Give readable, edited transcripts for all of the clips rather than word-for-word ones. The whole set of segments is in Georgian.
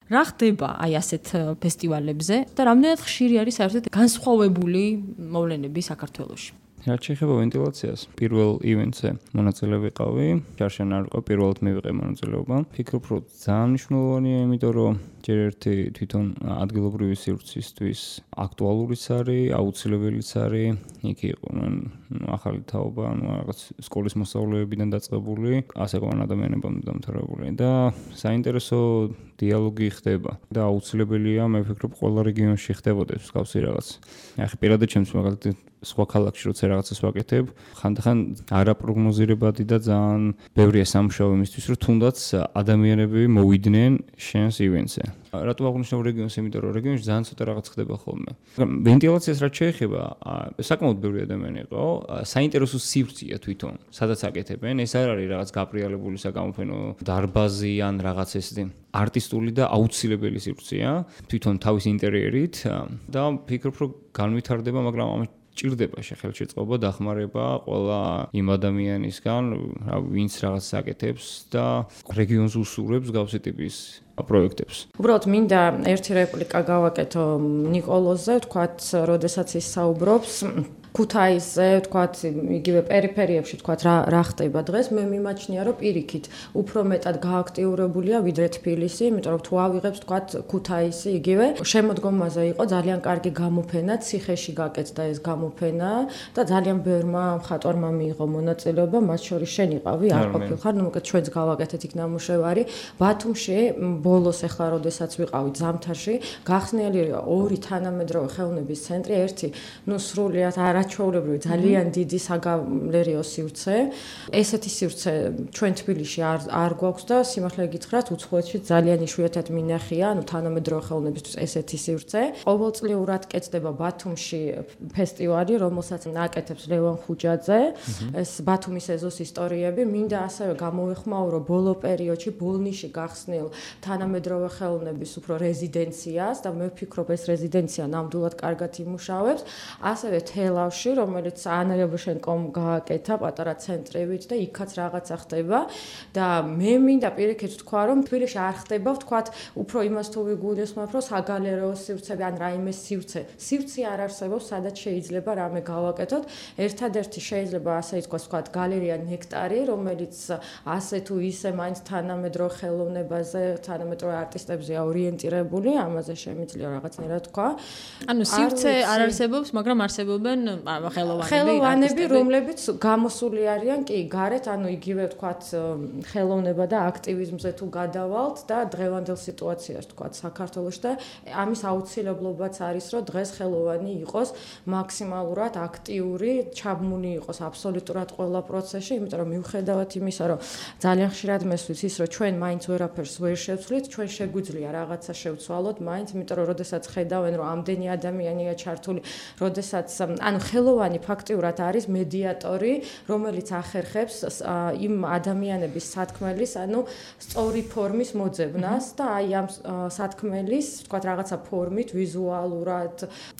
რა ხდება აი ასეთ ფესტივალებზე და რამდენად ხშირი არის საერთოდ განსხვავებული მოვლენები საქართველოში? რაც შეეხება ვენტილაციას, პირველ ივენტზე მონაწილე ვიყავი, ჯარშან არ ვიყავ, პირველად მივიღე მონაწილეობა. ფიქრობ, რომ ძალიან მნიშვნელოვანია, იმიტომ რომ ჯერ ერთი თვითონ ადგილობრივი სივრცისთვის აქტუალურიც არის, აუცილებელიც არის. იქ იყო ახალი თაობა, რაღაც სკოლის მოსწავლეებიდან დაწყებული, ასე ყოველ ადამიანებამდე დამთავრებული და საინტერესო დიალოგი ხდება და აუცილებელია, მე ვფიქრობ, ყველა რეგიონში ხდებოდეს მსგავსი რაღაც. ახლა პირადად ჩემს მაგალითად სხვა ქალაქში როცა რაღაცას ვაკეთებ, ხანდახან არაპროგნოზირებადი და ძალიან ბევრია სამუშაო იმისთვის, რომ თუნდაც ადამიანები მოვიდნენ შენს ივენტზე. რატო აღნიშნავ რეგიონს? იმიტომ რომ რეგიონში ძალიან ცოტა რაღაც ხდება ხოლმე. ვენტილაციას რაც შეეხება, საკმაოდ ბევრი ადამიანი იყო, საინტერესო სივრცეა თვითონ, სადაც აკეთებენ. ეს არ არის რაღაც გაპრიალებული საგამოფენო დარბაზი ან რაღაც ესეთი არტისტული და აუცილებელი სივრცეა, თვითონ თავის ინტერიერით და ვფიქრობ, რომ განვითარდება, მაგრამ ამას ჭირდება ხელშეწყობა, დახმარება ყველა იმ ადამიანისგან, ვინც რაღაცას აკეთებს და რეგიონს უსურვებს გავსი ტიპის პროექტებს. უბრალოდ მინდა ერთი რეპლიკა გავაკეთო ნიკოლოზზე, თქვათ, როდესაც ის საუბრობს ქუთაისზე, თქვათ, იგივე პერიფერიებში, თქვათ, რა ხდება დღეს, მე მიმაჩნია, რომ პირიქით უფრო მეტად გააქტიურებულია ვიდრე თბილისი, იმიტომ რომ თუ ავიღებს, თქვათ, ქუთაისი, იგივე შემოდგომაზე იყო ძალიან კარგი გამოფენა, ციხეში გაკეთდა ეს გამოფენა და ძალიან ბევრმა მხატვარმა მიიღო მონაწილეობა, მათ შორის შენ იყავი, არ ყოფილხარ, ნუ მოკეთ ჩვენც გავაკეთეთ იქ ნამუშევარი. ბათუმში ბოლოს ახლა როდესაც ვიყავით ზამთარში, გახსნილი ორი თანამედროვე ხელოვნების ცენტრი, ერთი, ნუ სრულიად არაჩვეულებრივი, ძალიან დიდი საგალერიო სივრცე. ესეთი სივრცე ჩვენ თბილისში არ გვაქვს და სიმართლე გითხრათ, უცხოეთში ძალიან იშვიათად მინახია, ანუ თანამედროვე ხელოვნებისთვის ესეთი სივრცე. ყოველწლიურად კეთდება ბათუმში ფესტივალი, რომელსაც აკეთებს ლევან ხუჯაძე, ეს ბათუმის ეზოს ისტორიები. მინდა ასევე გამოვეხმაურო ბოლო პერიოდში ბოლნიში გახსნილ თანამედროვე ხელოვნების უფრო რეზიდენციას და მე ვფიქრობ, ეს რეზიდენცია ნამდვილად კარგად იმუშავებს. ასევე თელავში, რომელიც ანა ლებოშენკომ გააკეთა პატარა ცენტრებით და იქაც რაღაცა ხდება და მე მინდა პირიქით თქვა, რომ თბილისში არ ხდება, ვთქვათ, უფრო იმას თუ ვიგულისხმობ, რომ საგალერეო სივრცეები ან რაიმე სივრცე არ არსებობს, სადაც შეიძლება რამე გავაკეთოთ. ერთადერთი შეიძლება ასე ითქვას, ვთქვათ, გალერეა ნექტარი, რომელიც ასე თუ ისე მაინც თანამედროვე ხელოვნებაზე, თანამედროვე არტისტებზეა ორიენტირებული, ამაზე შემიძლია რაღაცნაირად თქვა. ანუ სივრცე არ არსებობს, მაგრამ არსებობენ ხელოვნები, რომლებიც გამოსული არიან კი გარეთ, ანუ იგივე ვთქვათ, ხელოვნება და აქტივიზმზე თუ გადავალთ და დღევანდელ სიტუაციაში ვთქვათ საქართველოში და ამის აუცილებლობაც არის, რომ დღეს ხელოვანი იყოს მაქსიმალურად აქტიური, ჩაბმული იყოს აბსოლუტურად ყველა პროცესში, იმიტომ რომ მიუხედავად იმისა, რომ ძალიან ხშირად მესვით ის, რომ ჩვენ მაინც ვერაფერს ვერ შევცვლით, ჩვენ შეგვიძლია რაღაცა შევცვალოთ მაინც, იმიტომ რომ როდესაც ხედავენ, რომ ამდენი ადამიანია ჩართული, როდესაც ანუ ხელოვანი ფაქტიურად არის მედიატორი, რომელიც ახერხებს იმ ადამიანების სათქმელის, ანუ სწორი ფორმის მოძებნას და აი ამ სათქმელის, ვთქვათ, რაღაცა ფორმით, ვიზუალურად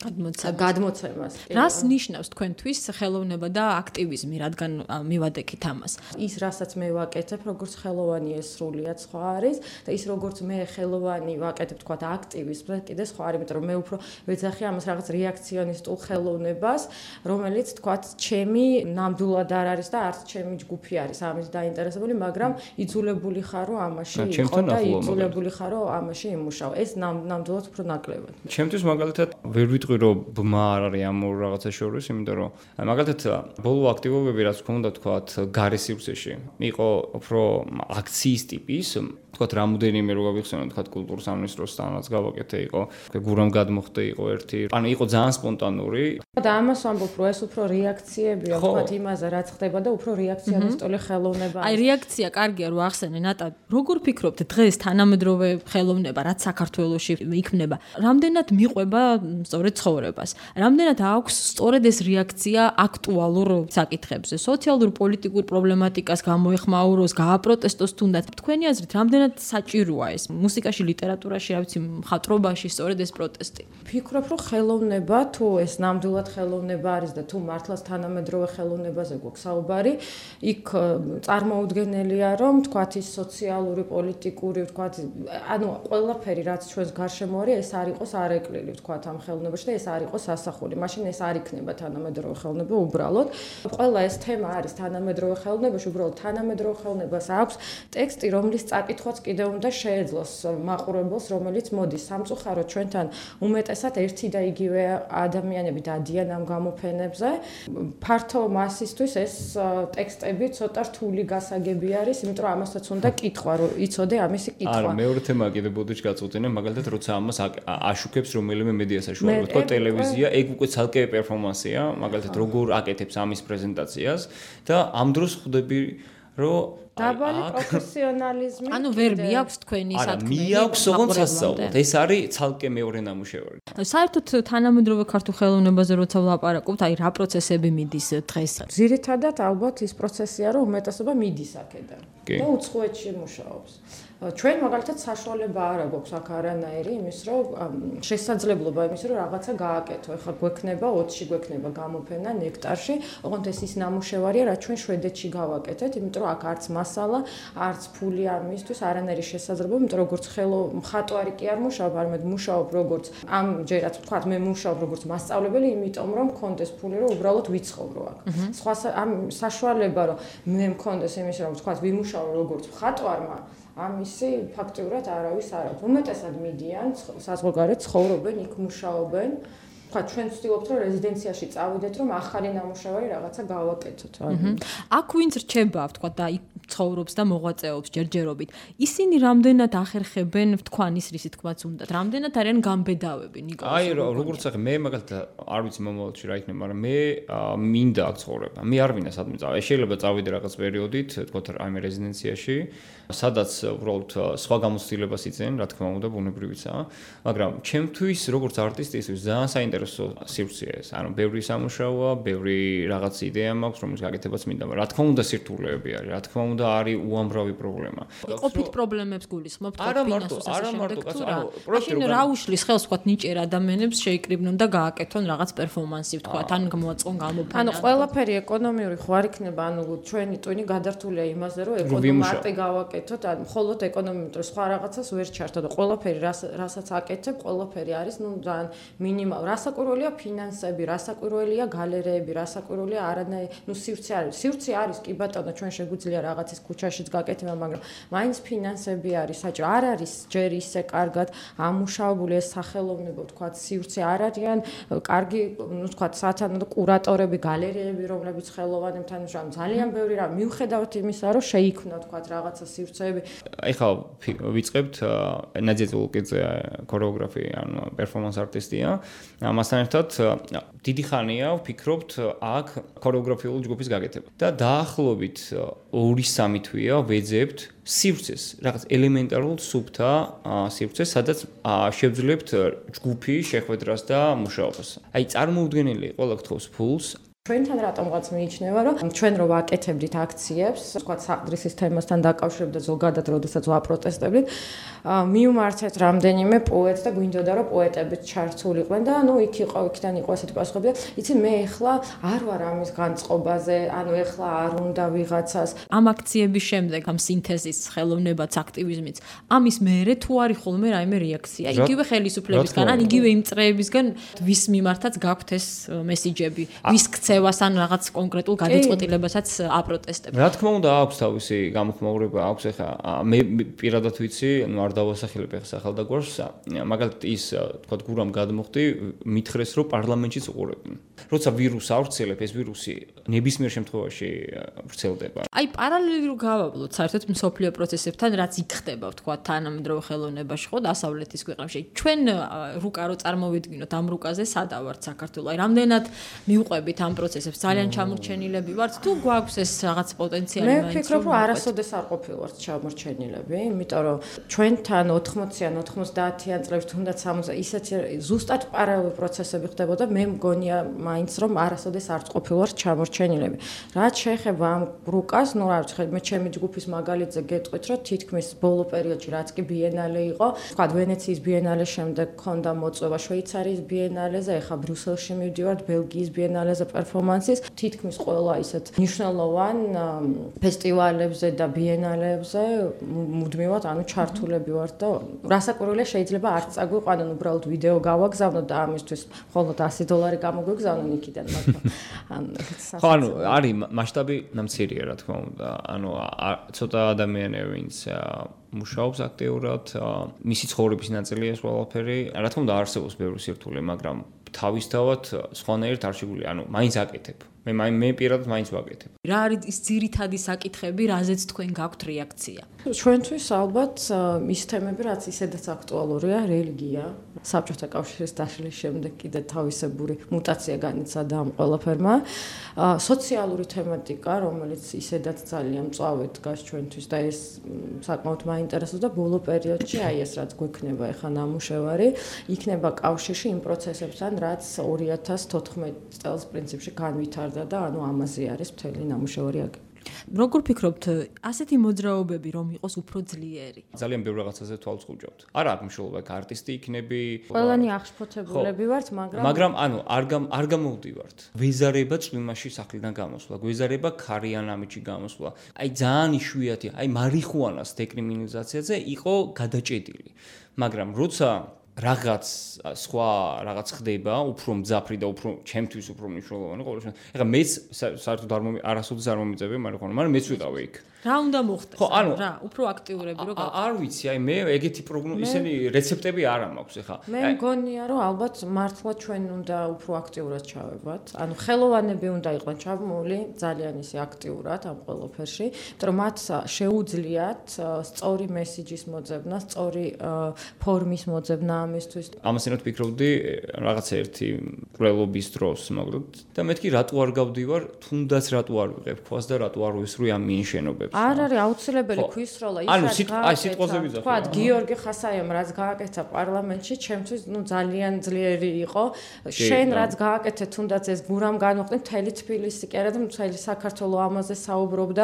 გადმოცემას. რას ნიშნავს თქვენთვის ხელოვნება და აქტივიზმი, რადგან მივადექით ამას? ის, რასაც მე ვაკეთებ, როგორც ხელოვანი ეს სრულიად სხვა არის და ის როგორც მე ხელოვანი ვაკეთებ, ვთქვათ, აქტივიზმზე კიდე სხვა არის, იმიტომ რომ მე უფრო ვეძახი ამას რაღაც რეაქციონისტულ ხელოვნებას, რომელიც თქვათ, ჩემი ნამდვილად არ არის და არც ჩემი ჯგუფი არის ამის დაინტერესებული, მაგრამ იძულებული ხარ, რომ ამაში იყო და იძულებული ხარ, რომ ამაში იმუშაო. ეს ნამდვილად უფრო ნაკლებად. ჩემთვის მაგალითად ვერ ვიტყვი, რომ ბმა არ არის ამ ორ რაღაცას შორის, იმიტომ რომ მაგალითად ბოლო აქტივობები რაც გქონდა, თქვათ, გარე სივრცეში, იყო უფრო აქციის ტიპის, თქვათ, რამოდენიმე რო გავიხსენოთ, თქვათ, კულტურის სამინისტროსთანაც გავაკეთე, იყო გურამ გადმოხდა, იყო ერთი, ანუ იყო ძალიან სპონტანური. და ამას ვამბობ, რომ ეს უფრო რეაქციებია, ვთქვათ, იმაზე, რაც ხდება და უფრო რეაქციონისტული ხელოვნება. აი, რეაქცია კარგია, რომ ახსენე, ნატა, როგორ ფიქრობთ, დღეს თანამედროვე ხელოვნება, რაც საქართველოში იქმნება, რამდენად მიყვება სწორედ ცხოვრებას? რამდენად აქვს სწორედ ეს რეაქცია აქტუალურ საკითხებზე, სოციალურ-პოლიტიკურ პრობლემატიკას გამოეხმაუროს, გააპროტესტოს თუნდაც? თქვენი აზრით, რამდენად რამდენად საჭიროა ეს მუსიკაში, ლიტერატურაში, რა ვიცი, მხატვრობაში სწორედ ეს პროტესტი. ფიქრობ, რომ ხელოვნება თუ ეს ნამდვილად ხელოვნება არის და თუ მართლაც თანამედროვე ხელოვნებაზე გვაქვს საუბარი, იქ წარმოუდგენელია, რომ თქვათ ის სოციალური, პოლიტიკური, თქვათ, ანუ ყველაფერი რაც ჩვენს გარშემო არის, ეს არ იყოს არეკლილი, თქვათ ამ ხელოვნებაში და ეს არ იყოს ასახული. მაშინ ეს არ იქნება თანამედროვე ხელოვნება უბრალოდ. ყველა ეს თემა არის თანამედროვე ხელოვნებაში, უბრალოდ თანამედროვე ხელოვნებას აქვს ტექსტი, რომლის წაკითხვაც კიდევ უნდა შეეძლოს მაყურებელს, რომელიც მოდის სამწუხაროდ ჩვენთან უმეტესად ერთი და იგივე ადამიანები დადიან ამ გამოფენებზე. ფართო მასისთვის ეს ტექსტები ცოტა რთული გასაგები არის, იმიტომ რომ ამასაც უნდა კითხვა, რომ იცოდე ამისი კითხვა. არა, მეორე თემა კიდე ბოდიში გაწუწინე, მაგალითად როცა ამას აშუქებს რომელიმე მედია საშუალება, თქო ტელევიზია, ეგ უკვე ცალკე პერფორმანსია, მაგალითად როგორ აკეთებს ამის პრეზენტაციას და ამ დროს ხვდები რომ დაბალი პროფესიონალიზმი. ანუ ვერ მიაქვს თქვენი სათქმელი. არა, მიაქვს ოღონდ სასწაულად. ეს არის ცალკე მეორე ნამუშევარი. საერთოდ თანამედროვე ქართულ ხელოვნებაზე როცა ვლაპარაკობთ, აი რა პროცესები მიდის დღეს? ძირითადად ალბათ ის პროცესია, რომ უმეტესობა მიდის აქედან და უცხოეთში მუშაობს. ჩვენ მაგალითად საშუალება არ აქვს აქ არანაირი იმის, რომ შესაძლებლობა იმის, რომ რაღაცა გააკეთო. ეხლა გვექნება 20-ში გვექნება გამოფენა ნექტარში, ოღონდ ეს ის ნამუშევარია, რაც ჩვენ შვედეთში გავაკეთეთ, იმიტომ რომ აქ არც მასალა, არც ფული არ მისთვის არანაირი შესაძლებლობა, იმიტომ როგორც მხატვარი კი არ მუშაობ, არამედ მუშაობ როგორც ამჯერად ვთქვათ, მე მუშაობ როგორც მასწავლებელი, იმიტომ რომ მქონდეს ფული, რომ უბრალოდ ვიცხოვრო აქ. სხვა ამ საშუალება, რომ მე მქონდეს იმის, რომ ვთქვათ, ვიმუშაო როგორც მხატვარმა, ამისი ფაქტიურად არავის არ აქვს. უმეტესად მიდიან საზღვარგარეთ, ცხოვრობენ, იქ მუშაობენ. თქვა ჩვენ ვცდილობთ, რომ რეზიდენციაში წავიდეთ, რომ ახალი ნამუშევარი რაღაცა გავაკეთოთ. აქ ვინც რჩება, თქვა და იქ ცხოვრობს და მოღვაწეობს ჯერჯერობით. ისინი რამდენად ახერხებენ თქვანის რისი თქმაც უნდა. რამდენად არიან გამბედავები ნიკოლას? აი როგორც ახლა მე მაგალითად არ ვიცი მომავალში რა იქნება, მაგრამ მე მინდა აქ ცხოვრება. მე არ მინდა სადმე წავიდე. შეიძლება წავიდე რაღაც პერიოდით, თქვა აი მე რეზიდენციაში, სადაც უბრალოდ სხვა გამოცდილებას იწენ, რა თქმა უნდა, ბუნებრივიცაა, მაგრამ ჩემთვის როგორც არტისტისთვის ძალიან საინტერესო სივრცეა ეს. ანუ ბევრი სამუშაოა, ბევრი რაღაც იდეა მაქვს, რომელიც გაკეთებაც მინდა, მაგრამ რა თქმა უნდა სირთულეები არის, რა თქმა უნდა არის უამრავი პრობლემა. ყოფით პრობლემებს გულისხმობთ, არა მარტო, მაშინ რა უშლის ხელს ვთქვათ ნიჭიერ ადამიანებს შეიკრიბნონ და გააკეთონ რაღაც პერფორმანსი, ვთქვათ, ან მოაწყონ გამოფენა. ანუ ყველაფერი ეკონომიური ხო არ იქნება, ანუ ჩვენი ტვინი გადართულია იმაზე, რომ ეკონომარტი გავაკეთოთ, ან მხოლოდ ეკონომიურად სხვა რაღაცას ვერ ჩართო და ყველაფერი რასაც აკეთებ, ყველაფერი არის, ну, ძალიან მინიმალ. რასაკვირველია ფინანსები, რასაკვირველია გალერეები, რასაკვირველია არანაირი, ну, სივრცე არის. სივრცე არის, კი ბატონო, ჩვენ შეგვიძლია რაღაცის ქუჩაშიც გაკეთება, მაგრამ მაინც ფინანსები არის საჭირო. არ არის ჯერ ისე კარგად ამუშავებული ეს სახელოვნებო, თქვათ, სივრცე არ არიან კარგი, ну, თქვათ, სათანადო კურატორები, გალერეები, რომლებიც ხელოვანებთან მუშაობენ. ძალიან ბევრი რა, მიუხედავად იმისა, რომ შეიქმნა, თქვათ, რაღაცა სივრცეები. ეხლა ვიწყებთ ნადია ზულკიძე ქორეოგრაფი, ანუ პერფორმანს არტისტია. ამასთან ერთად დიდი ხანია ვფიქრობთ აქ ქორეოგრაფიული ჯგუფის გაკეთება. და დაახლოებით 2-3 თვეა ვეძებთ სივრცეს, რაღაც ელემენტარულ სუბთა სივრცეს, სადაც შევძლებთ ჯგუფი შეხვედრას და მუშაობას. აი წარმოუდგენელი ყველა გთხოვს ფულს. ჩვენთან რატომღაც მიიჩნევა, რომ ჩვენ რო ვაკეთებდით აქციებს, თქვათ საყდრისის თემასთან დაკავშირებით და ზოგადად როდესაც ვაპროტესტებდით, მიუმართეთ რამდენიმე პოეტს და გვინდოდა რომ პოეტებიც ჩართულიყვნენ და ну იქ იყო, იქიდან იყო ესეთი პასუხები და იცი მე ეხლა არ ვარ ამის განწყობაზე, ანუ ეხლა არ უნდა ვიღაცას. ამ აქციების შემდეგ, ამ სინთეზის, ხელოვნებაც, აქტივიზმიც, ამის მერე თუ არის ხოლმე რაიმე რეაქცია, იგივე ხელისუფლებისგან, ან იგივე იმ წრეებისგან, ვის მიმართაც გაქვთ ეს მესიჯები, ვის ქცევას ან რაღაც კონკრეტულ გადაწყვეტილებასაც აპროტესტებთ. რა თქმა უნდა, აქვს თავისი გამოხმაურება, აქვს ეხა მე პირადად ვიცი, ну არ დავასახელებ ეხა სახელდაგვარს, მაგალითად ის თქვა გურამ გადმოხდი, მითხრეს რომ პარლამენტშიც უყურებენ. როცა ვირუსს ავრცელებ, ეს ვირუსი ნებისმიერ შემთხვევაში ვრცელდება. აი პარალელი რო გავავლოთ საერთოდ მსოფლიო პროცესებთან, რაც იქ ხდება, თქვა თანამედროვე ხელოვნებაში, ხო, დასავლეთის ქვეყნებში. ჩვენ რუკა რო წარმოვიდგინოთ ამ რუკაზე, სადავართ საქართველოს. აი რამდენად მიუყვებით ამ პროცესებს ძალიან ჩამორჩენილები ვართ თუ გვაქვს ეს რაღაც პოტენციალი მაინც? მე ვფიქრობ, რომ არასოდეს არ ყოფილვართ ჩამორჩენილები, იმიტომ რომ ჩვენთან 80-იან, 90-იან წლებში თუნდაც 60 ისეთი ზუსტად პარალელური პროცესები ხდებოდა, მე მგონია მაინც რომ არასოდეს არ ყოფილვართ ჩამორჩენილები. რაც შეეხება ამ რუკას, ნუ რა ვიცი, მე ჩემი ჯგუფის მაგალითზე გეტყვით, რომ თითქმის ბოლო პერიოდში რაც კი ბიენალე იყო, თქვა ვენეციის ბიენალეს შემდეგ ქონდა მოწვევა შვეიცარიის ბიენალეზე, ეხა ბრიუსელში მივდივართ, ბელგიის ბიენალეზე პერფორმანსის, თითქმის ყველა ისეთ მნიშვნელოვან ფესტივალებზე და ბიენალებზე მუდმივად ჩართულები ვართ და რასაკვირველია შეიძლება არც წაგვიყვანონ, უბრალოდ ვიდეო გავაგზავნოთ და ამისთვის მხოლოდ $100 გამოგვიგზავნონ იქიდან, მაგრამ ხო, არის მასშტაბი ნამცირია, რა თქმა უნდა. ცოტა ადამიანები, ვინც მუშაობს აქტიურად, მისი ცხოვრების ნაწილია ეს ყველაფერი. რა თქმა უნდა, არსებობს ბევრი სირთულე, მაგრამ თავისთავად სხვანაირად არ შეგვიძლია, მაინც აკეთებ. მე პირადად მაინც ვაკეთებ. რა არის ის ძირითადი საკითხები, რაზეც თქვენ გაქვთ რეაქცია? ჩვენთვის ალბათ ის თემები, რაც ისედაც აქტუალურია, რელიგია. საბჭოთა კავშირის დაშლის შემდეგ კიდე თავისებური მუტაცია განიცადა ამ ყველაფერმა. სოციალური თემატიკა, რომელიც ისედაც ძალიან მწვავედ დგას ჩვენთვის და ეს საკმაოდ მაინტერესებს და ბოლო პერიოდში აი ეს რაც გვექნება ეხა ნამუშევარი, იქნება კავშირში იმ პროცესებთან, რაც 2014 წელს პრინციპში განვითარდა და ამაზე არის მთელი ნამუშევარი აგებული. როგორ ფიქრობთ, ასეთი მოძრაობები რომ იყოს უფრო ძლიერი? ძალიან ბევრ რაღაცაზე თვალს ხუჭავთ. არა აქვს მნიშვნელობა, კარტისტი იქნები. ყველანი აღშფოთებულები ვართ, მაგრამ არ გამოვდივართ. გვეზარება წვიმაში სახლიდან გამოსვლა, გვეზარება ქარიან ამიჩი გამოსვლა. აი ძალიან იშვიათია, აი მარიხუანას დეკრიმინალიზაციაზე იყო გადაჭედილი. მაგრამ როცა რაღაც სხვა რაღაც ხდება, უფრო მძაფრი და უფრო ჩემთვის უფრო მნიშვნელოვანი ყოველ შემთხვევაში. ეხლა მეც საერთოდ არასოდეს არ მომიწევია მარიხუანა, მაგრამ მეც ვიყავი იქ. რა უნდა მოხდეს? რა, უფრო აქტიურები რო გაქვს. არ ვიცი, აი მე ეგეთი ისინი რეცეპტები არ მაქვს ეხლა. მე მგონია, რომ ალბათ მართლა ჩვენ უნდა უფრო აქტიურად ჩავებათ. ხელოვანები უნდა იყვნენ ჩაბმული ძალიან ისე აქტიურად ამ ყველაფერში, იმიტომ რომ მათ შეუძლიათ სწორი მესიჯის მოძებნა, სწორი ფორმის მოძებნა ამისთვის. ამასინოთ ვფიქრობდი რაღაც ერთი ყრელობის დროს, მაგრამ და მეთქი რატო არ გავდივარ, თუნდაც რატო არ ვიღებ ქვას და რატო არ ვისრვი ამ მინიშენობებს. არ არის აუცილებელი ქვისროლა, ის სიტყვაზე ვიზახი. თქვა გიორგი ხასაიამ რაც გააკეთა პარლამენტში, ჩემთვის ძალიან ძლიერი იყო. შენ რაც გააკეთე, თუნდაც ეს გურამ განუხდით, მთელი თბილისი კი არა და მთელი საქართველო ამაზე საუბრობდა.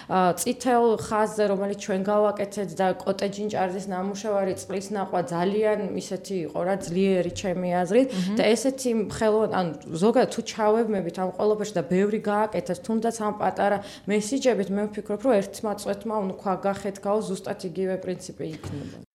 წითელ ხაზზე, რომელიც ჩვენ გავაკეთეთ და კოტეჯინჭარძის ნამუშევარი წყლის ნახვა ძალიან ისეთი იყო რა, ძლიერი ჩემი აზრით და ესეთი ზოგადად თუ ჩავებმებით ამ ყველაფერში და ბევრი გააკეთეთ, თუნდაც ამ პატარა მესიჯებით, მე ვფიქრობ, რომ ერთმა წვეთმა უნდა გახეთქაო ზუსტად იგივე პრინციპი იქნება.